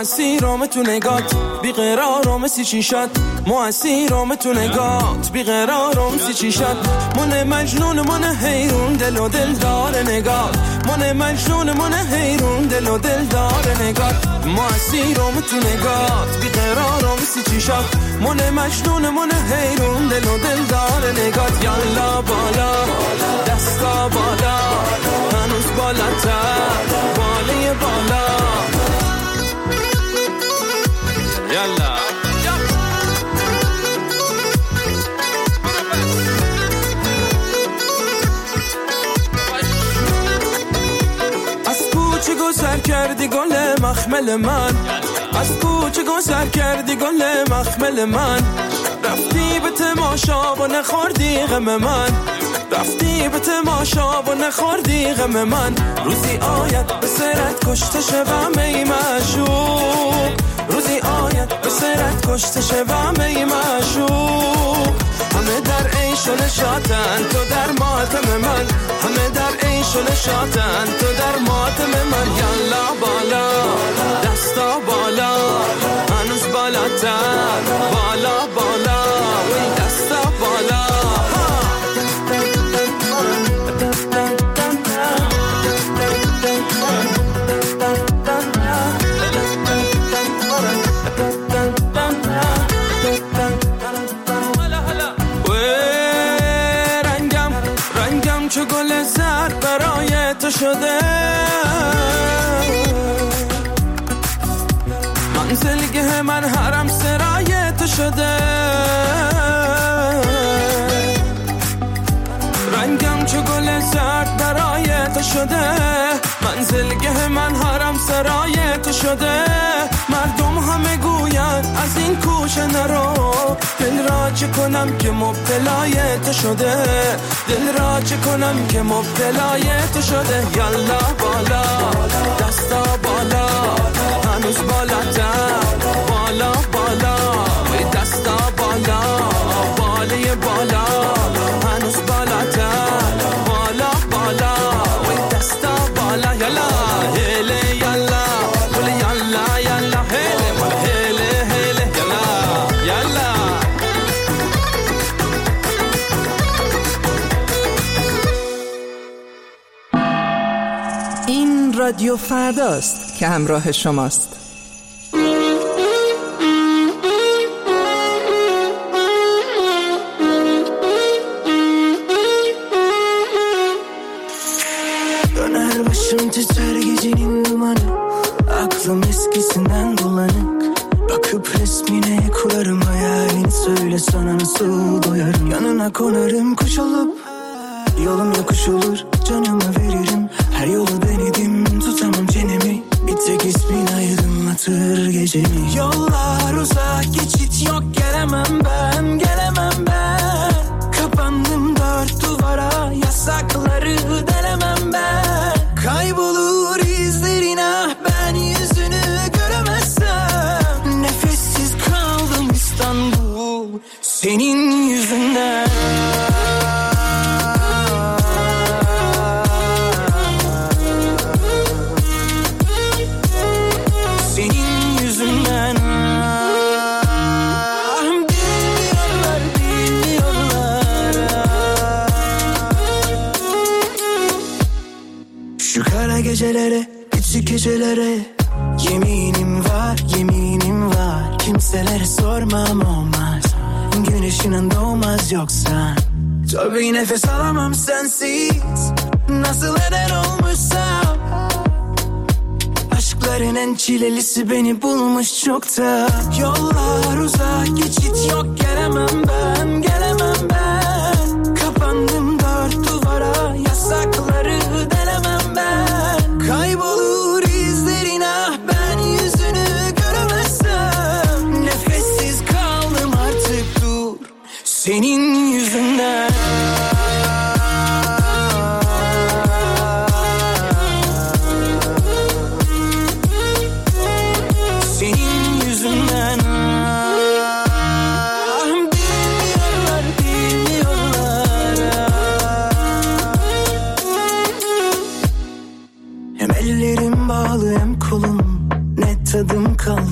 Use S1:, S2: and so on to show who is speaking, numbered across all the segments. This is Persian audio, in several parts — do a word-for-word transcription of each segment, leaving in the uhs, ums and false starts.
S1: اسیرام تو نگات بیقرارم سی چی شد مو اسیرام تو نگات بیقرارم سی چی شد من مجنون من حیرون دل و دل دار نگات من مجنون من حیرون دل و دل دار نگات مو اسیرام تو نگات بیقرارم سی چی شد من مجنون من حیرون دل و دل دار نگات یالا بالا دستا بالا هنوز بالاتر باله بالا یالا از کوچه گذر کردی گل مخمل من از کوچه گذر کردی گل مخمل من رفتی به تماشا و نخوردی غم من رفتی به تماشا و نخوردی غم من روزی آید به سرت کشته شوم ای معشوق روزی آید به سرت کشته شوم ای معشوق همه در عیش و نشاطن تو در ماتم من همه در عیش و نشاطن تو در ماتم من یالا بالا دستا بالا هنوز بالاتر بالا بالا وی دستا بالا چو گل زرد برای تو شده منزلگه من حرم سرای تو شده رنگم چو گل زرد برای تو شده منزلگه من حرم سرای تو شده مردم همه گوین از این کوچه نرو دل را چه کنم که مبتلای تو شده دل را چه کنم که مبتلای تو شده یالا بالا دستا بالا هنوز بالاتر بالا بالا وی دستا بالا باله بالا هنوز بالاتر بالا بالا وی دستا بالا یالا هله یالا ولی یالا یالا هله ولی هله هله یالا یالا
S2: این رادیو فرداست که همراه شماست.
S3: Döner başım titrer gecenin dumanı aklım eskisinden bulanık bakıp resmine kurarım hayalin söyle sana nasıl doyarım yanına konarım kuş olup yolum yokuş olur canımı veririm her yolu denedim tutamam çenemi bir tek ismin aydınlatır gecemi yollar uzak geçit yok gelemem ben gelemem ben kapandım dört duvara yasakları delemem ben kaybolur izlerin ah ben yüzünü göremezsem nefessiz kaldım İstanbul senin yüzünden gecelere, küçük gecelere yeminim var, yeminim var kimselere sormam olmaz güneşinin doğmaz yoksa tabii nefes alamam sensiz nasıl eder olmuşsam aşkların en çilelisi beni bulmuş çokta yollar uzak geçit yok gelemem ben gelemem ben kapandım dört duvara yasakları delemem ben kaybolur izlerin ah ben yüzünü göremezsem nefessiz kaldım artık dur senin yüzünden senin yüzünden bilmiyorlar bilmiyorlar hem ellerim bağlı hem kolum ne tadım kaldı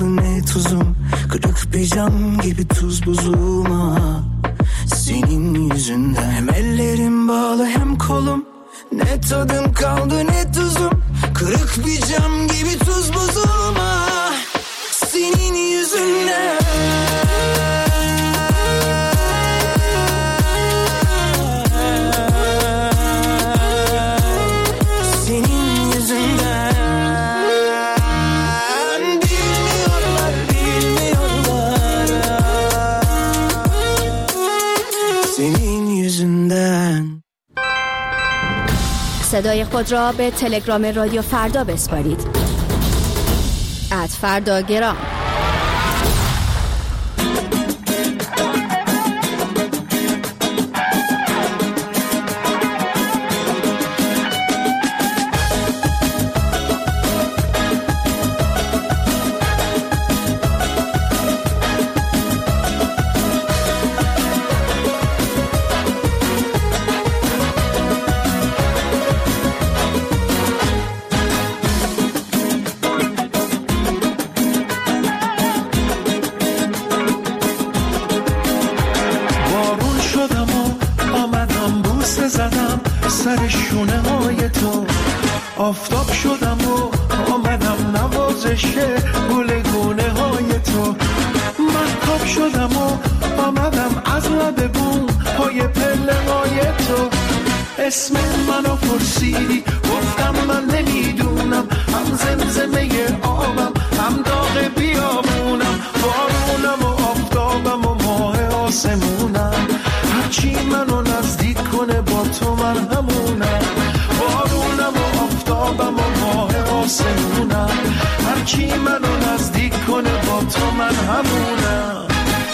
S3: Kırık bir cam gibi tuz buzuma, senin yüzünden. Hem ellerim bağlı hem kolum, ne tadım kaldı ne tuzum. Kırık bir cam gibi tuz buzuma, senin yüzünden. Senin yüzünden. Bilmiyorlar, bilmiyorlar. Senin yüzünden.
S4: صدای خود را به تلگرام رادیو فردا بسپارید. ات فرداگرام.
S5: سر شونه های تو آفتاب شدم و آمدم نوازش گلگونه های تو. مهتاب شدم و آمدم از لب بوم های پله های تو. اسم منو پرسیدی گفتم من نمیدونم، هم زمزمه آبم هم داغ بیابونم، بارونم و آفتابم و ماه آسمونم. هرچی منو نزدیک کنه با تو من همونم، بارونم و آفتابم و ماه آسمونم. هرچی منو نزدیک کنه با تو من همونم.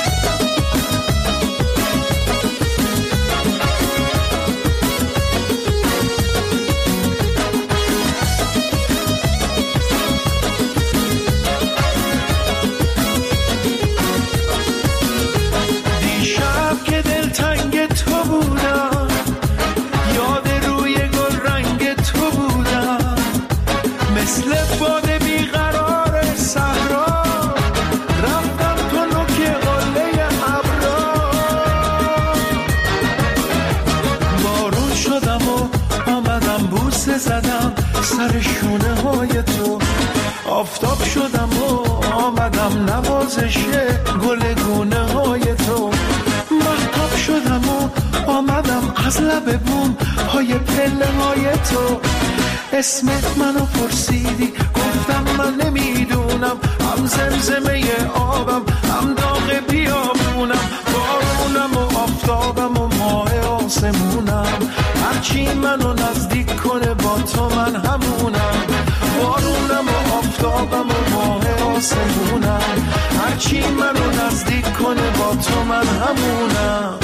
S5: زدم سر شونه های تو. آفتاب شدم و آمدم نوازش گلگونه های تو. مهتاب شدم و آمدم از لب بوم های پله های تو. اسمت منو پرسیدی گفتم من نمیدونم، هم زمزمه آبم هم داغ بیابونم، بارونم و آفتابم و ماه آسمونم. هرچی منو نزدیک کنه با تو من همونم، بارونم و آفتابم و ماه آسمونم. هرچی منو نزدیک کنه با تو من همونم.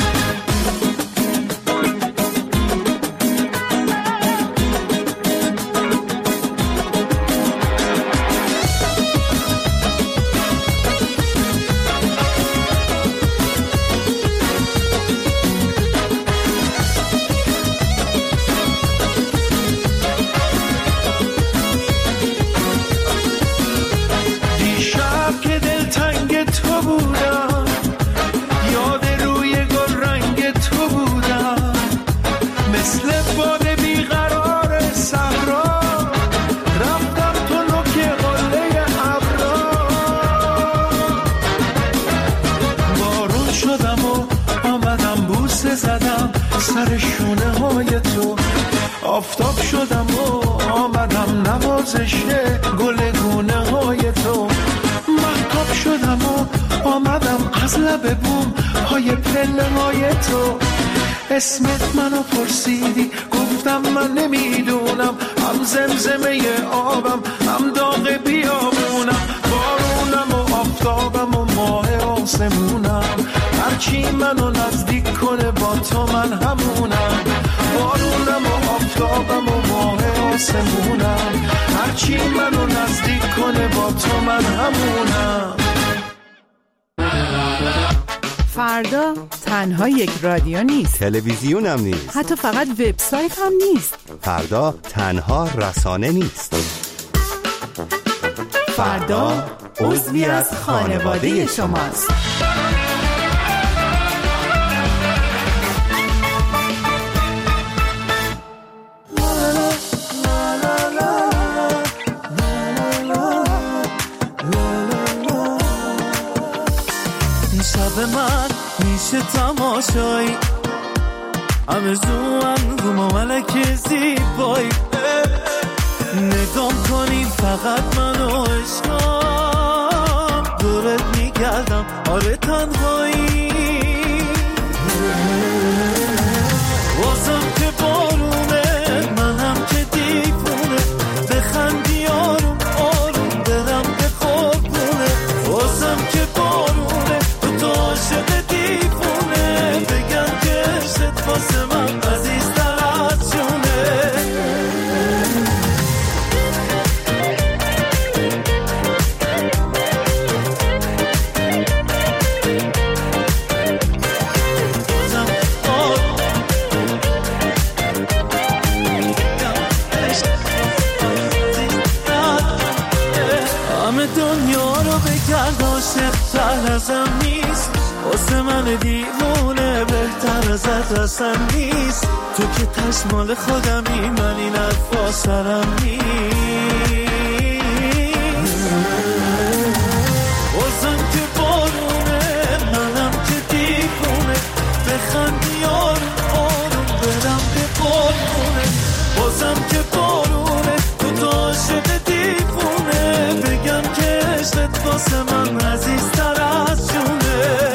S5: سر شونه های تو. آفتاب شدم و آمدم نوازش گلگونه های تو. مهتاب شدم و آمدم از لب بوم های پله های تو. اسمت منو پرسیدی گفتم من نمیدونم، هم زمزمه آبم هم داغ بیابونم، بارونم و آفتابم و ماه آسمونم. هرچی منو نزدیک کنه با تو من همونم، بارونم و آفتابم و ماه آسمونم. هرچی منو نزدیک کنه با تو من همونم.
S2: فردا تنها یک رادیو نیست،
S6: تلویزیون هم نیست،
S2: حتی فقط وبسایت هم نیست.
S6: فردا تنها رسانه نیست.
S2: فردا عضوی از خانواده شماست.
S1: شب من میشه تماشایی آرزوام رو ملک زیبایی نگام کنی فقط منو عشقم دورت میگردم آره تنهایی واسم که بارونه منم که دیوونه بخندی آروم آروم دلم به قربونه واسم که بارونه تو تو عاشق دیوونه بگم که عشقت واسه من عزیزتر از جونه دنیا رو بگرد عاشق تر ازم نیست واسه من دیوونه بهتر ازت اصلا نیست تو که تشمال خودمی من این حرفا سرم نیست واسم که بارونه منم که دیوونه بخندی آروم آروم برم به قربونه واسم که بارونه تو تو عاشق دیوونه بگم که عشقت واسه من عزیزتر از جونه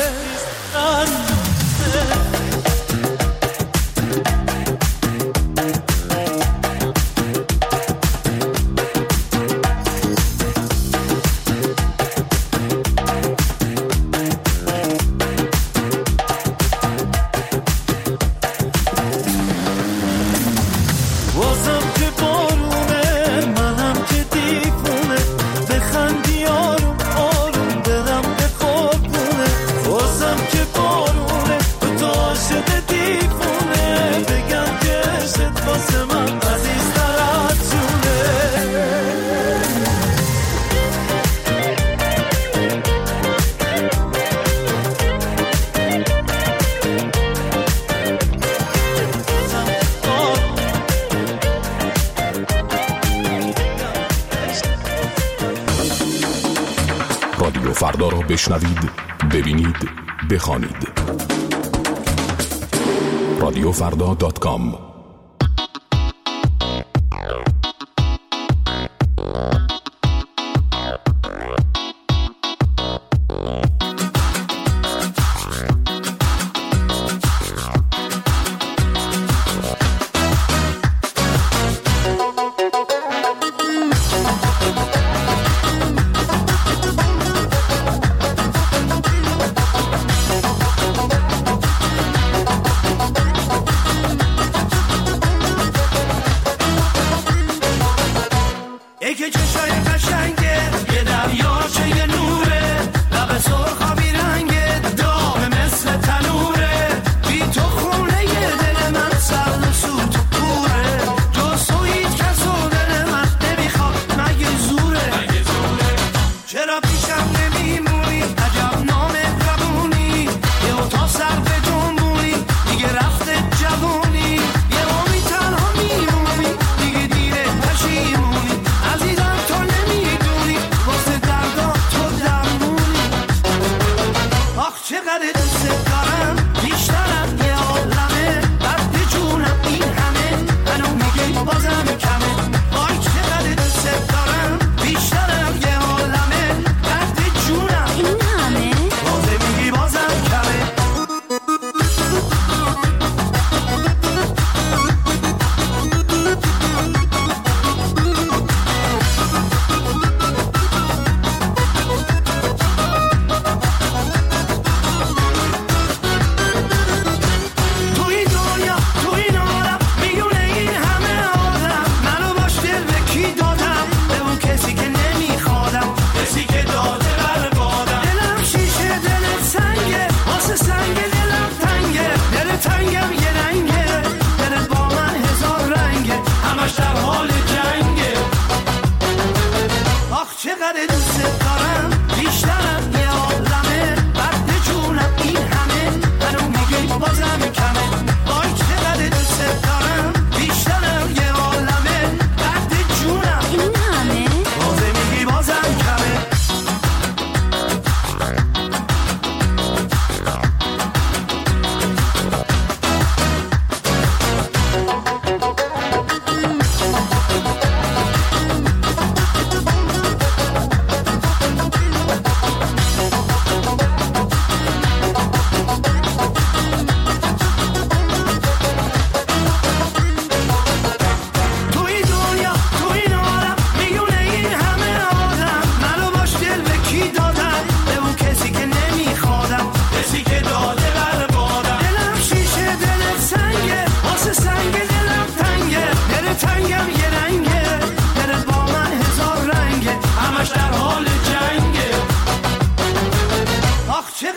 S6: رادیو فردا را بشنوید، ببینید، بخوانید. رادیو فردا دات کام.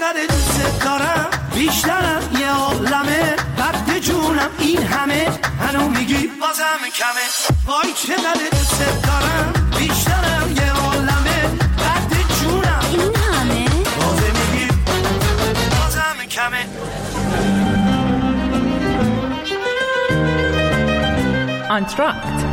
S3: چقدر دوست دارم بیشترم یه عالمه درد جونم این همه هنو میگی بازم کمه وای چقدر دوست دارم بیشترم یه عالمه درد جونم
S4: این همه
S3: بازم میگی بازم کمه.
S2: آنتراکت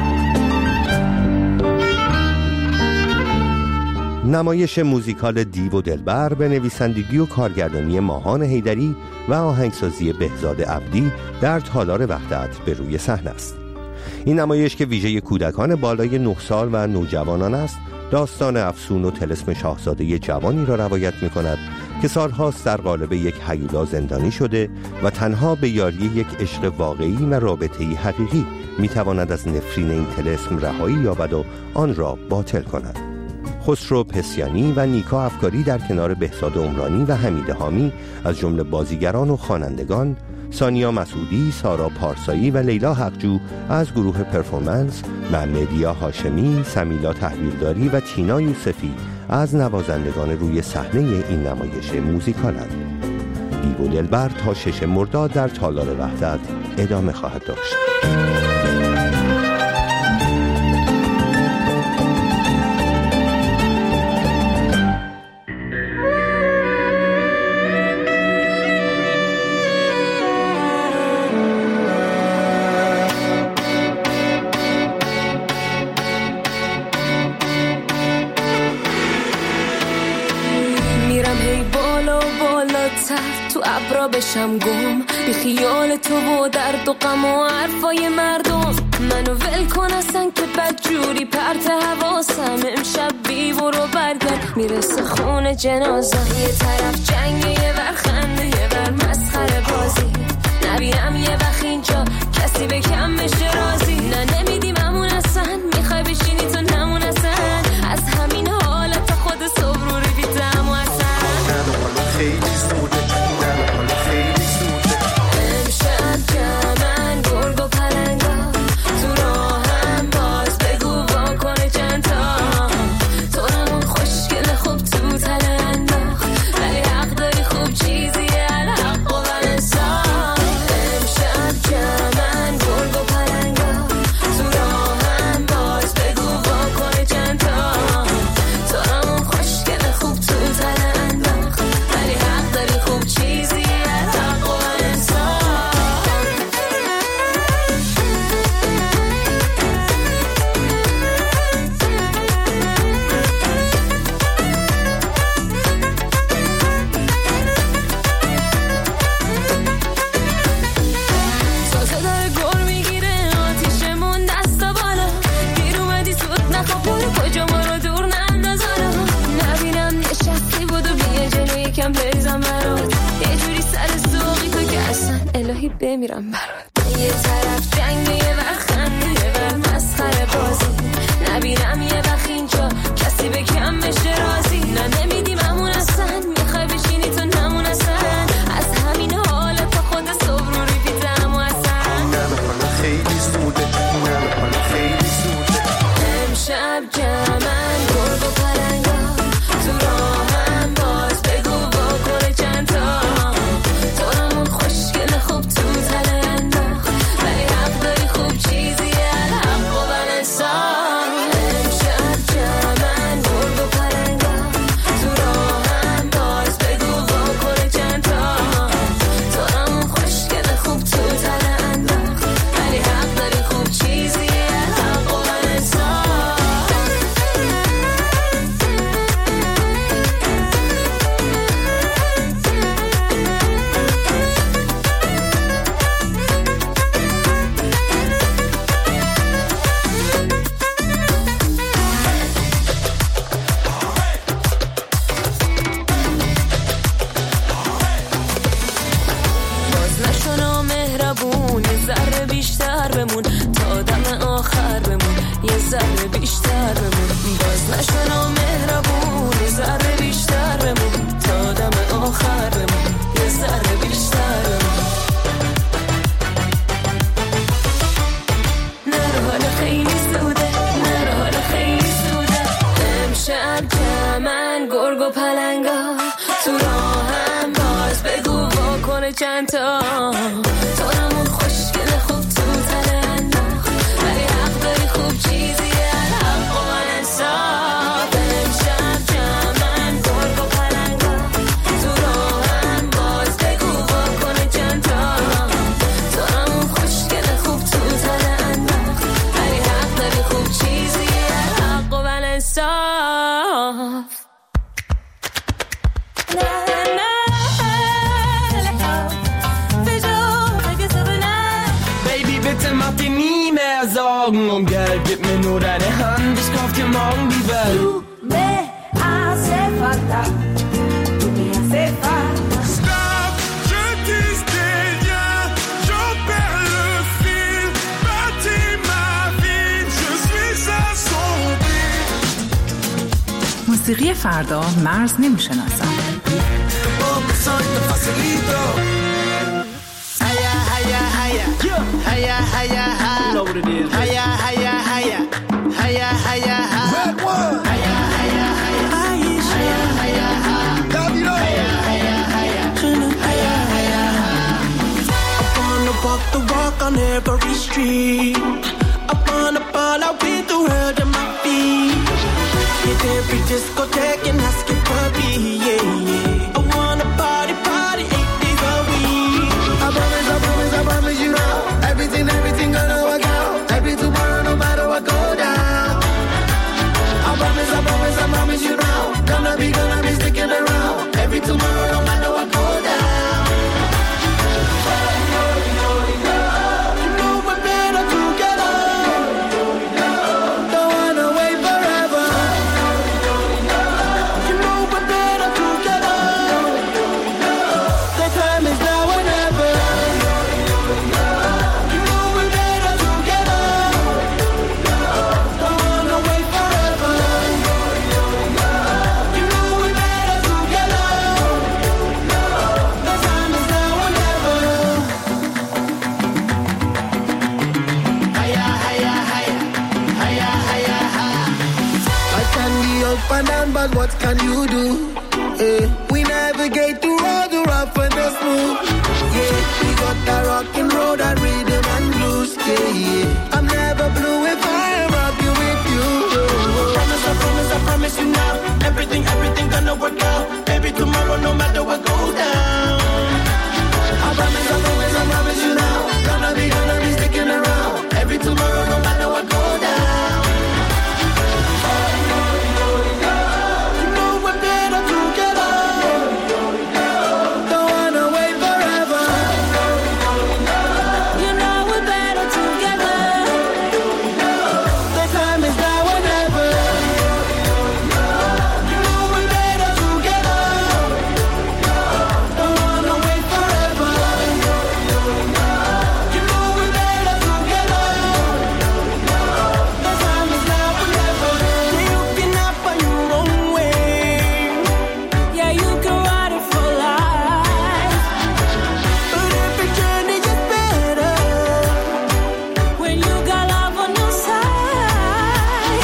S7: نمایش موزیکال دیو و دلبر به نویسندگی و کارگردانی ماهان حیدری و آهنگسازی بهزاد عبدی در تالار وحدت به روی صحنه است. این نمایش که ویژه کودکان بالای نه سال و نوجوانان است، داستان افسون و طلسم شاهزاده جوانی را روایت می کند که سالهاست در قالب یک هیولا زندانی شده و تنها به یاری یک عشق واقعی و رابطه‌ای حقیقی می تواند از نفرین این طلسم رهایی یابد و آن را باطل کند. خسرو پسیانی و نیکا افکاری در کنار بهزاد عمرانی و حمید حامی از جمله بازیگران و خوانندگان، سانیا مسعودی، سارا پارسایی و لیلا حقجو از گروه پرفورمنس و مدیا هاشمی، سمیلا تحویلداری و تینا یوسفی از نوازندگان روی صحنه این نمایش موزیکالند. دیو و دلبر تا شش مرداد در تالار وحدت ادامه خواهد داشت.
S8: تو ابرا بشم گم بی خیال تو و درد و غم و حرفای مردم منو ول کن اصلا که بدجوری پرت حواسم امشب بی برو برگرد میرسه خون جنازم یه طرف جنگ یه ور خنده یه ور مسخره بازی نبینم یه وقت اینجا کسی به کم بشه رازی نه نمیدیم همون اصلا میخوای بشینی تو نمون اصلا از همین حالت خود صبر رو بیدم و اصلا خیلی زوده امشب جمعن گرگ و پلنگا تو راهم باز بگو واکنه چند تا تو نمون خوشگل خوب تو تله انداخت ولی حق داری خوب چیزیه الحق و بلنسان امشب جمعن گرگ و پلنگا تو راهم باز بگو واکنه چند تا تو نمون خوشگل خوب تو تله انداخت ولی حق داری خوب چیزیه الحق و بلنسان تازه داره گر میگیره آتیشمون دستا بالا دیر اومدی سود نخوا برو کجا ما رو دور ننداز حالا نبینم نشستی بودو بیه جلو یکم بریزم برات یه جوری سر سوقی تو که اصلا الهی بمیرم برات یه طرف جنگ یه ور خنده یه ور مسخره بازی نبینم یه وقت اینجا کسی به کم بشه رازی نه نمیدیم همون اصلا میخوای بشینی تو نمون اصلا از همین حالت خود صبر رو ریپیدم و اصلا خیلی زوده خیلی زوده امشب جمعن گرگ و پلنگا تو راهم باز بگو واکنه چند تا تو نمون خوشگل خوب تو تله انداخت ولی حق داری خوب چیزیه الحق و بلنسان امشب چند تا تو همون خوشگل خوب تو تن انداخت ولی حق داری خوب چیزیه الحق و من انصاف امشب جمعن گرگ و پلنگا تو راهم باز بگو واکنه چند تا تو همون خوشگل خوب تو تن انداخت ولی حق داری خوب چیزیه الحق و من انصاف
S1: Dir nie mehr Sorgen um Geld, gib mir nur deine Hand, ich kauf dir morgen die Welt.
S9: Du me hace falta, tu me hace falta.
S5: Stop, je dis rien, j'en perds le fil, bâtis ma vie, je suis assombri.
S2: موسیقی فردا مرز نمیشناسد.
S3: Hiya, hiya, hi. You know what it is. Hiya, hiya, hiya. Hiya, hiya, hi. Red one. Hiya, hiya, hiya. Hiya, hiya, hi. Hiya, hiya, hiya. Hiya, hiya, hi.
S1: I wanna walk the walk on every street. I wanna fall out with the world at my feet. Hit every discotheque and ask it for me, yeah, yeah. I wanna party, party eight days a week.
S3: I promise, I promise, I promise you now. Everything, everything gonna work out. Every tomorrow, no matter what go down. I promise, I promise, I promise you now. Gonna be, gonna be sticking around. Every tomorrow, no matter what go down.
S1: You know we're better together.
S3: Don't wanna wait forever.
S1: You know we're better together.
S3: The time is now or never.
S1: You know we're better together. Don't wanna wait forever. You know we're better together. The time is now or never.
S3: Hiya, hiya, hiya. Hiya, hiya, hi. I can be up and down, but what can you do? Eh, we navigate through all the rough and the smooth. Yeah, we got that rock and roll, that rhythm and blues. Yeah, yeah. I'm never blue if I am rocking with you.
S1: Promise, I promise, I promise you now. Everything, everything gonna work out. Baby, tomorrow, no matter what goes down.
S3: I promise, I promise, I promise you now. Gonna be, gonna be sticking around. Every tomorrow, no matter what go down.
S1: You know we're better together.
S3: Don't wanna wait forever.
S8: You know we're better together.
S3: The time is now or never.
S1: You know we're better together.
S3: Don't wanna wait forever.
S1: You know we're better together.
S3: The time is now or never.
S1: You can up on your own way.
S8: Yeah, you can ride it for life.
S1: But every journey is better
S8: When you got love on your side.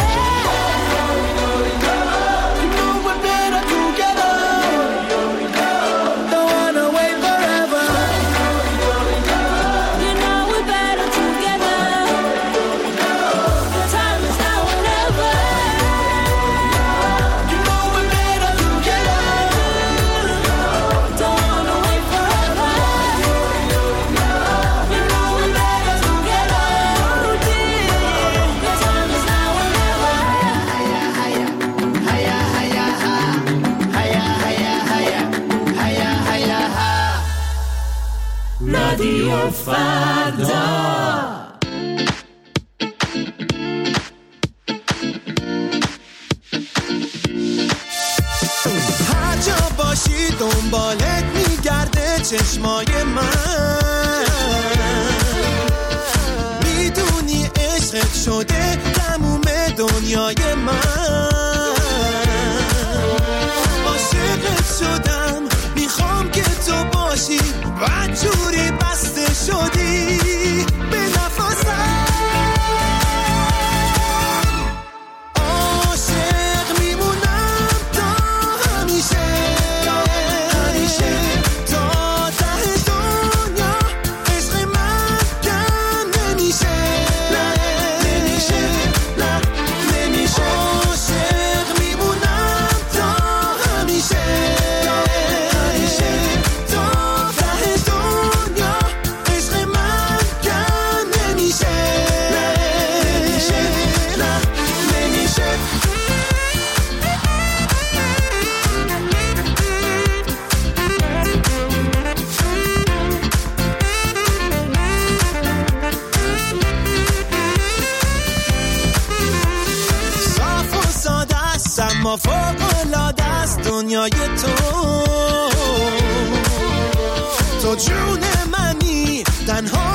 S1: You know we're better together.
S3: Don't wanna wait forever.
S8: You know we're better together. The time is now or never.
S1: You know we're better together.
S8: Don't wanna wait forever. You know we're better together. The time is now or never.
S3: Hiya, hiya, hiya, hiya, hi. Hiya, hiya, hiya. Hiya, hiya, hi.
S1: رادیو فردا.
S10: هر جا باشی دنبالت میگرده چشمای من میدونی عشقت شده تموم دنیای من عاشقت شدم میخوام که تو باشی بدجوری بسته شدی به نفسم عاشق میمونم تا همیشه همیشه تا ته دنیا تو جون منی تنها